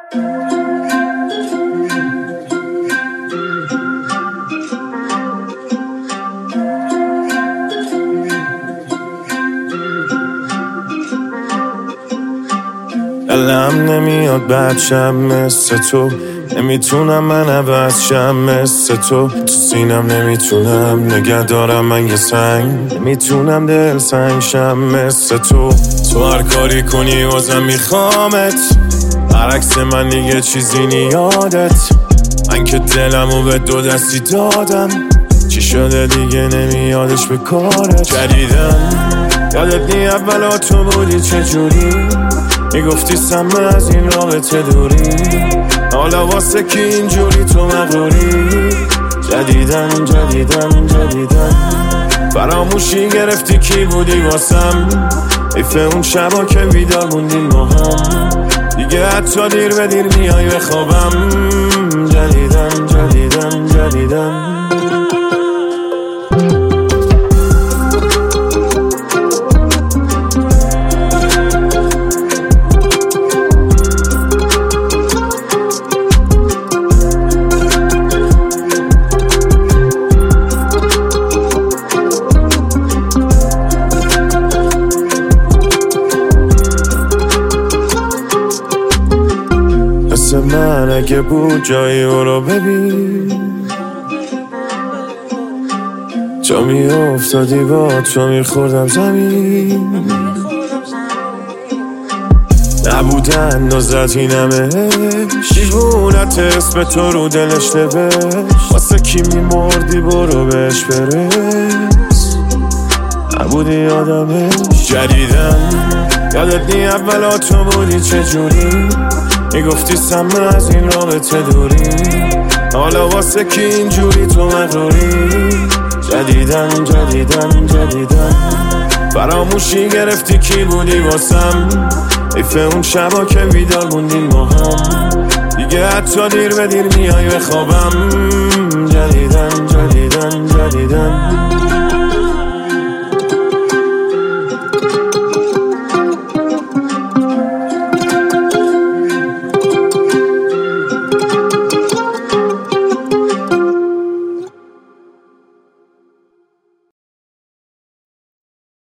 دلم نمیاد بد شم مثل تو، نمیتونم من عوض شم مثل تو سینم نمیتونم نگه دارم من یه سنگ، نمیتونم دل سنگ شم مثل تو هر کاری کنی بازم میخوامت، برعکس من دیگه چیزی نیادت، من که دلمو به دو دستی دادم، چی شده دیگه نمیادش به کارت. جدیدن یادت نی اولا تو بودی چجوری میگفتی سمه از این رابطه دوری، حالا واسه کی اینجوری تو مغروری. جدیدن فراموشی گرفتی کی بودی واسم، ایف اون شبا که بیدار موندیم با هم، دیگه حتی دیر به دیر میای به خوابم. جدیدن مثل من اگه بود جایی او رو ببین، جا می افتادی با تو میخوردم زمین، نبود اندازت این همه دیوونت اسم تو رو دلش نوشت، واسه کی میمردی برو بهش برس، نبودی یادمش. جدیدن یادت نی اولا تو بودی چجوری میگفتی سمه از این رابطه دوری، حالا واسه کی اینجوری تو مغروری. جدیدن فراموشی گرفتی کی بودی واسم، ایف اون شبا که بیدار موندیم با هم، دیگه حتی دیر به دیر میای به خوابم. جدیدن